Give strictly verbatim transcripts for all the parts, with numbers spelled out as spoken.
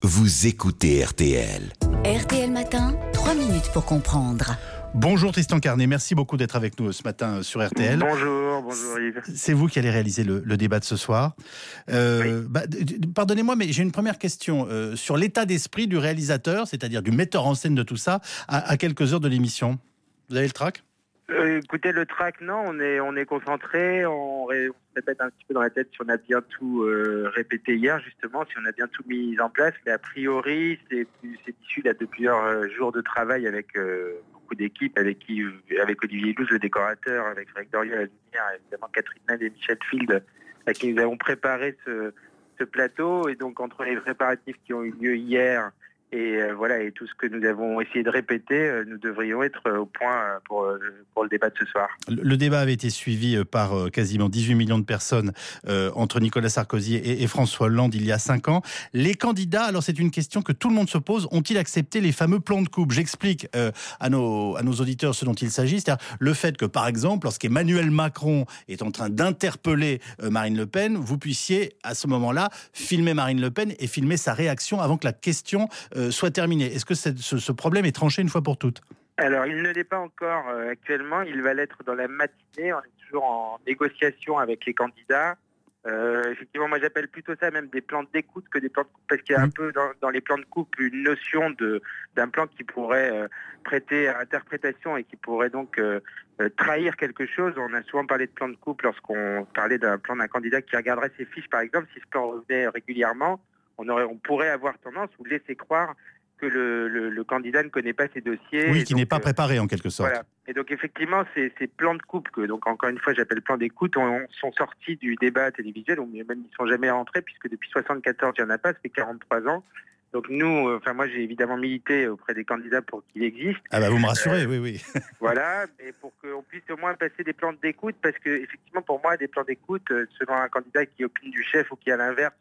vous écoutez R T L. R T L Matin, trois minutes pour comprendre. Bonjour Tristan Carnet, merci beaucoup d'être avec nous ce matin sur R T L. Bonjour, bonjour Yves. C'est vous qui allez réaliser le, le débat de ce soir. Euh, oui. bah, pardonnez-moi, mais j'ai une première question euh, sur l'état d'esprit du réalisateur, c'est-à-dire du metteur en scène de tout ça, à, à quelques heures de l'émission. Vous avez le trac ? euh, Écoutez, le trac, non, on est, on est concentré, on, ré, on se répète un petit peu dans la tête si on a bien tout euh, répété hier, justement, si on a bien tout mis en place. Mais a priori, c'est, c'est issu là, de plusieurs euh, jours de travail avec... Euh, d'équipes avec qui, avec Olivier Louz, le décorateur, avec Greg Doriot à la lumière, évidemment Catherine Nel et Michel Field, à qui nous avons préparé ce, ce plateau. Et donc entre les préparatifs qui ont eu lieu hier et euh, voilà et tout ce que nous avons essayé de répéter, euh, nous devrions être euh, au point euh, pour, euh, pour le débat de ce soir. Le, le débat avait été suivi euh, par euh, quasiment dix-huit millions de personnes euh, entre Nicolas Sarkozy et, et François Hollande il y a cinq ans. Les candidats, alors c'est une question que tout le monde se pose, ont-ils accepté les fameux plans de coupe ? J'explique euh, à, nos, à nos auditeurs ce dont il s'agit, c'est-à-dire le fait que par exemple, lorsqu'Emmanuel Macron est en train d'interpeller euh, Marine Le Pen, vous puissiez à ce moment-là filmer Marine Le Pen et filmer sa réaction avant que la question euh, soit terminé. Est-ce que ce, ce problème est tranché une fois pour toutes ? Alors, il ne l'est pas encore euh, actuellement. Il va l'être dans la matinée. On est toujours en négociation avec les candidats. Euh, effectivement, moi, j'appelle plutôt ça même des plans d'écoute que des plans de coupe, parce qu'il y a un peu dans, dans les plans de coupe une notion de, d'un plan qui pourrait euh, prêter à interprétation et qui pourrait donc euh, euh, trahir quelque chose. On a souvent parlé de plan de coupe lorsqu'on parlait d'un plan d'un candidat qui regarderait ses fiches, par exemple. Si ce plan revenait régulièrement, On, aurait, on pourrait avoir tendance ou laisser croire que le, le, le candidat ne connaît pas ses dossiers. Oui, qui n'est pas euh, préparé en quelque sorte. Voilà. Et donc effectivement, ces, ces plans de coupe, que donc encore une fois j'appelle plans d'écoute, on, sont sortis du débat télévisuel, ou même ils ne sont jamais rentrés, puisque depuis soixante-quatorze, il n'y en a pas, ça fait quarante-trois ans. Donc nous, euh, enfin moi j'ai évidemment milité auprès des candidats pour qu'il existe. Ah bah vous me rassurez, euh, oui, oui. Voilà, et pour qu'on puisse au moins passer des plans d'écoute, parce que effectivement pour moi, des plans d'écoute, selon un candidat qui opine du chef ou qui à l'inverse...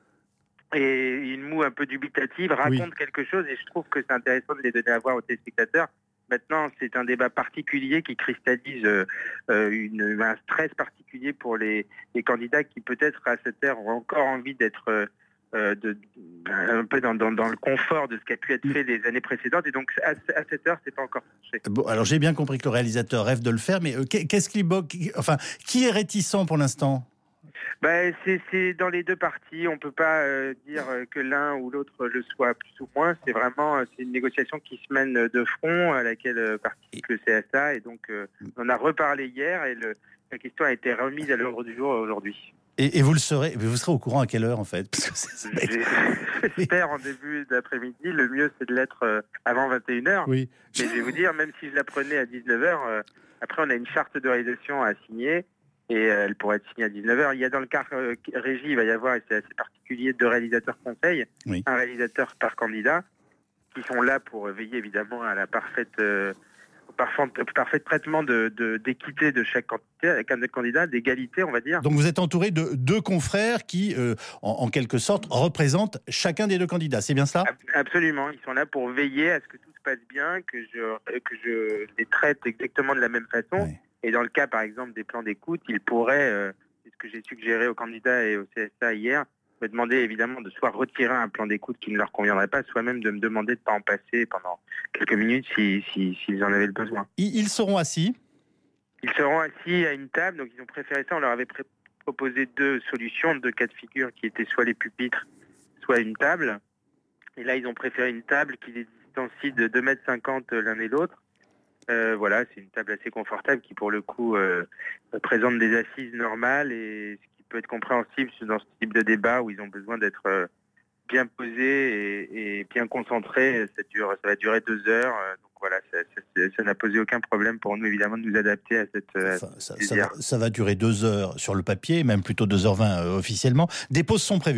et une moue un peu dubitative, raconte oui. quelque chose, et je trouve que c'est intéressant de les donner à voir aux téléspectateurs. Maintenant, c'est un débat particulier qui cristallise euh, une, un stress particulier pour les, les candidats qui peut-être à cette heure ont encore envie d'être euh, de, un peu dans, dans, dans le confort de ce qui a pu être fait les années précédentes, et donc à, à cette heure, c'est pas encore fait. Bon, alors j'ai bien compris que le réalisateur rêve de le faire, mais euh, qu'est-ce qui bloque ? Enfin, qui est réticent pour l'instant ? Ben, c'est, c'est dans les deux parties. On ne peut pas euh, dire que l'un ou l'autre le soit plus ou moins. C'est vraiment c'est une négociation qui se mène de front, à laquelle participe le C S A. Et donc, euh, on a reparlé hier et le, la question a été remise à l'ordre du jour aujourd'hui. Et, et vous le serez, vous serez au courant à quelle heure en fait ? Parce que c'est, c'est... J'espère en début d'après-midi. Le mieux, c'est de l'être euh, avant vingt et une heures. Oui. Mais je vais vous dire, même si je la prenais à dix-neuf heures, euh, après, on a une charte de réalisation à signer. Et elle pourrait être signée à dix-neuf heures. Il y a dans le cas euh, régie, il va y avoir, et c'est assez particulier, deux réalisateurs conseils, oui. un réalisateur par candidat, qui sont là pour veiller évidemment à la parfaite, euh, au parfait, parfait traitement de, de, d'équité de chaque candidat, candidat, d'égalité, on va dire. Donc vous êtes entouré de deux confrères qui, euh, en, en quelque sorte, représentent chacun des deux candidats, c'est bien cela ? Absolument, ils sont là pour veiller à ce que tout se passe bien, que je, que je les traite exactement de la même façon. Oui. Et dans le cas, par exemple, des plans d'écoute, il pourrait, euh, c'est ce que j'ai suggéré aux candidats et au C S A hier, me demander évidemment de soit retirer un plan d'écoute qui ne leur conviendrait pas, soit même de me demander de ne pas en passer pendant quelques minutes si, si, s'ils en avaient le besoin. Ils seront assis ? Ils seront assis à une table, donc ils ont préféré ça. On leur avait pré- proposé deux solutions, deux cas de figure qui étaient soit les pupitres, soit une table. Et là, ils ont préféré une table qui les distancie de deux mètres cinquante l'un et l'autre. Euh, voilà, c'est une table assez confortable qui, pour le coup, euh, présente des assises normales et ce qui peut être compréhensible dans ce type de débat où ils ont besoin d'être euh, bien posés et, et bien concentrés. Ça, dure, ça va durer deux heures. Euh, donc voilà, ça, ça, ça n'a posé aucun problème pour nous, évidemment, de nous adapter à cette... À enfin, ça, ça, va, ça va durer deux heures sur le papier, même plutôt deux heures vingt euh, officiellement. Des pauses sont prévues ?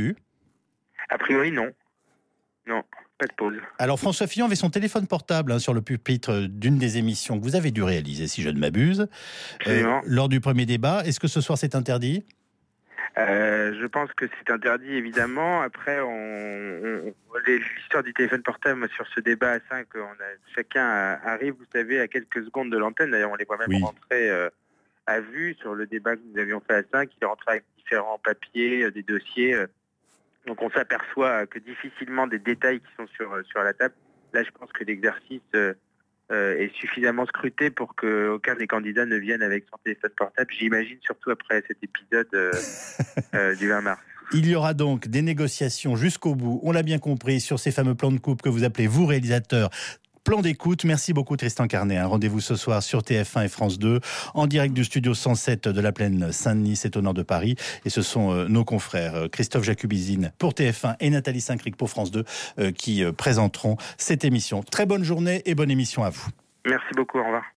A priori, non. Non. Pas de pause. Alors François Fillon avait son téléphone portable hein, sur le pupitre d'une des émissions que vous avez dû réaliser, si je ne m'abuse, euh, lors du premier débat. Est-ce que ce soir c'est interdit ? euh, Je pense que c'est interdit, évidemment. Après, on, on, l'histoire du téléphone portable sur ce débat à cinq, on a, chacun arrive, vous savez, à quelques secondes de l'antenne. D'ailleurs, on les voit même oui. rentrer euh, à vue sur le débat que nous avions fait à cinq. Ils rentraient avec différents papiers, des dossiers... Euh, Donc on s'aperçoit que difficilement des détails qui sont sur, sur la table. Là, je pense que l'exercice euh, euh, est suffisamment scruté pour qu'aucun des candidats ne vienne avec son téléphone portable. J'imagine, surtout après cet épisode euh, euh, du vingt mars. Il y aura donc des négociations jusqu'au bout, on l'a bien compris, sur ces fameux plans de coupe que vous appelez, vous réalisateurs, plan d'écoute. Merci beaucoup Tristan Carnet. Un rendez-vous ce soir sur T F un et France deux, en direct du studio cent sept de la plaine Saint-Denis, c'est au nord de Paris. Et ce sont euh, nos confrères euh, Christophe Jacubizine pour T F un et Nathalie Saint-Cric pour France deux euh, qui euh, présenteront cette émission. Très bonne journée et bonne émission à vous. Merci beaucoup, au revoir.